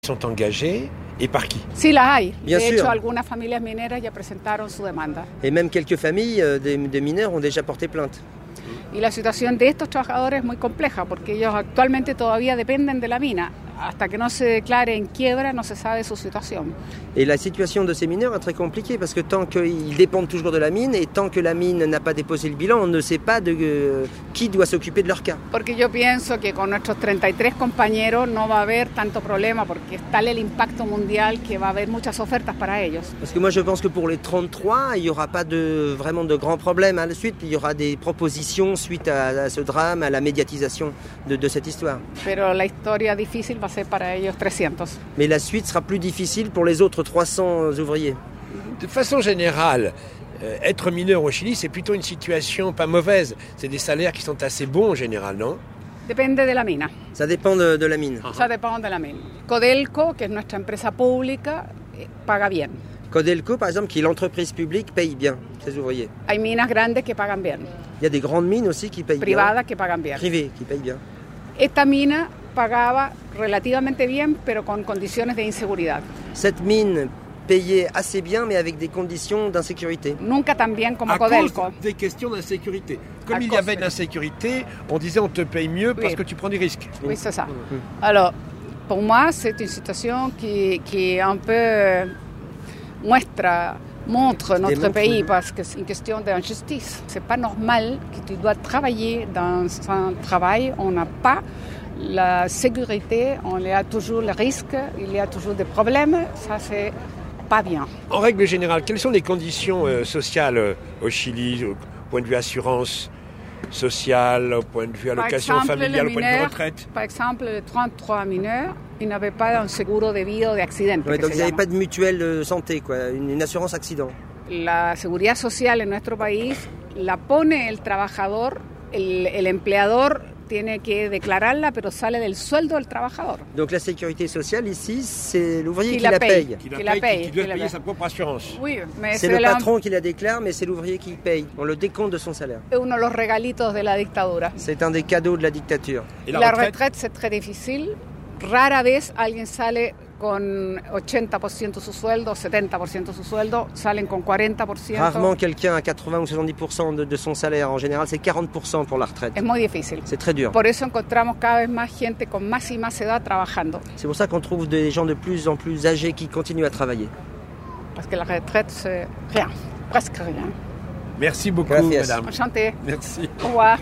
Sont engagés et par qui? Sí las hay. Bien de sûr. hecho, algunas familias mineras ya presentaron su demanda. Et même quelques familles de mineurs ont déjà porté plainte. Y la situación de estos trabajadores es muy compleja porque ellos actualmente todavía dependen de la mina. Hasta que no se declare en quiebra, no se sabe su situación. Et la situation de ces mineurs est très compliquée parce que tant qu'ils dépendent toujours de la mine et tant que la mine n'a pas déposé le bilan, on ne sait pas qui doit s'occuper de leur cas. Porque yo pienso que con nuestros 33 compañeros no va a haber tanto problema porque es tal el impacto mundial que va a haber muchas ofertas para ellos. Parce que moi je pense que pour les 33, il n'y aura pas vraiment de grands problèmes à la suite. Il y aura des propositions suite à ce drame, à la médiatisation de cette histoire. Pero la historia difícil va a ser para ellos 300. Mais la suite sera plus difficile pour les autres 300 ouvriers. De façon générale, être mineur au Chili, c'est plutôt une situation pas mauvaise. C'est des salaires qui sont assez bons en général, non? Depende de la mina. Ça dépend de la mine. Ça dépend de la mina. Codelco, que es nuestra empresa pública, paga bien. Codelco, par exemple, qui est l'entreprise publique, paye bien ses ouvriers. Hay minas grandes que pagan bien. Il y a des grandes mines aussi qui payent Privadas que pagan bien. bien. Privées qui payent bien. Esta mina pagaba relativamente bien, pero con condiciones de inseguridad. Cette mine payait assez bien, mais avec des conditions d'insécurité. Nunca tan bien como À Codelco. cause des questions d'insécurité. Comme À il y cause avait de de- l'insécurité, on disait on te paye mieux parce Oui. que tu prends des risques. Oui, c'est ça. Alors, pour moi, c'est une situation qui un peu montre notre démontre, pays oui. parce que c'est une question d'injustice. C'est pas normal que tu dois travailler dans un travail où on n'a pas la sécurité, on y a toujours le risque, il y a toujours des problèmes. Ça, c'est pas bien. En règle générale, quelles sont les conditions sociales au Chili, au point de vue assurance sociale, au point de vue allocation familiale, au point de vue retraite? Par exemple, les 33 mineurs, ils n'avaient pas un seguro de vida o de accidente. Ouais, que donc se ils n'avaient llama. pas de mutuelle santé, quoi, une assurance accident. La seguridad social en nuestro país la pone el trabajador, el empleador tiene que declararla, pero sale del sueldo del trabajador. Donc la sécurité sociale ici, c'est l'ouvrier Qui qui la la paye. paye. Qui Qui la paye, qui doit qui la payer paye. sa propre assurance. Oui, mais C'est le patron qui la déclare, mais c'est l'ouvrier qui paye. On le décompte de son salaire. es uno de los regalitos de la dictadura. C'est un des cadeaux de la dictature. Et La retraite c'est très difficile. Rara vez alguien sale con 80% de su sueldo, 70% de su sueldo, salen con 40%. Rarement quelqu'un a 80 ou 70% de son salaire. En général, c'est 40% pour la retraite. Es muy difícil. C'est très dur. Por eso encontramos cada vez más gente con más y más edad trabajando. C'est pour ça qu'on trouve des gens de plus en plus âgés qui continuent à travailler. Parce que la retraite, c'est rien, presque rien. Merci beaucoup, Gracias. madame. Enchanté. Merci. Au revoir.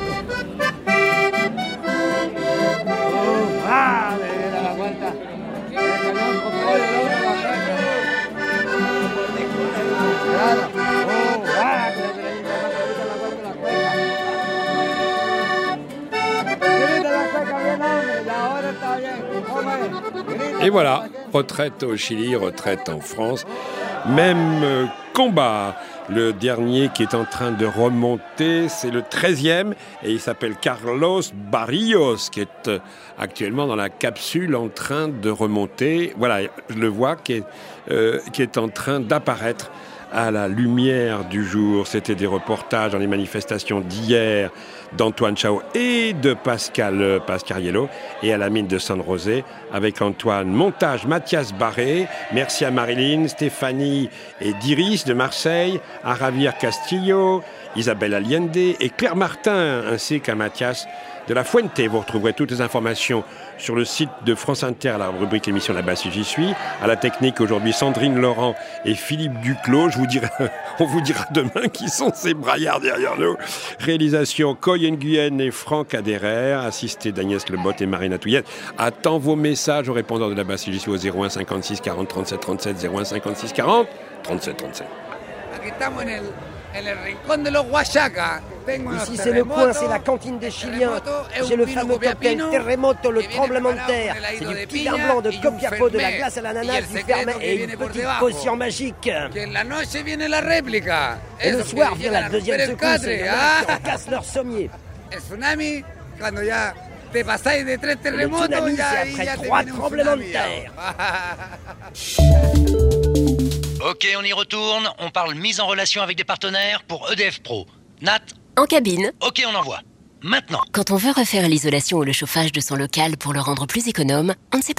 Et voilà, retraite au Chili, retraite en France. Même combat. Le dernier qui est en train de remonter, c'est le 13e et il s'appelle Carlos Barrios qui est actuellement dans la capsule en train de remonter. Voilà, je le vois qui est en train d'apparaître à la lumière du jour. C'était des reportages dans les manifestations d'hier d'Antoine Chao et de Pascal Pascariello et à la mine de San José avec Antoine. Montage Mathias Barré. Merci à Marilyn, Stéphanie et Diris de Marseille, à Javier Castillo, Isabelle Allende et Claire Martin, ainsi qu'à Mathias de la Fuente. Vous retrouverez toutes les informations sur le site de France Inter, à la rubrique émission Là-bas si j'y suis. À la technique aujourd'hui, Sandrine Laurent et Philippe Duclos. On vous dira demain qui sont ces braillards derrière nous. Réalisation Coy Nguyen et Franck Aderer, assisté d'Agnès Lebot et Marina Touillette. Attends vos messages au répondeur de Là-bas si j'y suis au 01 56 40 37 37, 01 56 40 37 37. Aquí estamos en el rincón de los Huachacas. Ici, c'est le coin, c'est la cantine des Chiliens. J'ai le fameux cocktail Terremoto, le tremblement de terre. C'est du petit vin blanc de Copiapó, de la glace à l'ananas, du ferment et une petite potion magique. Que en la noche viene la réplica. Et le Eso, soir que vient llegan la a deuxième romper el secousse. catre, Il y en a qui en cassent leur sommier. El tsunami, cuando ya te pasáis de 3 Le terremotos, tsunami, ya, c'est ahí après ya te 3 viene un tremblements de tsunami, terre. Ok, on y retourne. On parle mise en relation avec des partenaires pour EDF Pro. Nat, En cabine, ok, on envoie. Maintenant. quand on veut refaire l'isolation ou le chauffage de son local pour le rendre plus économe, on ne sait pas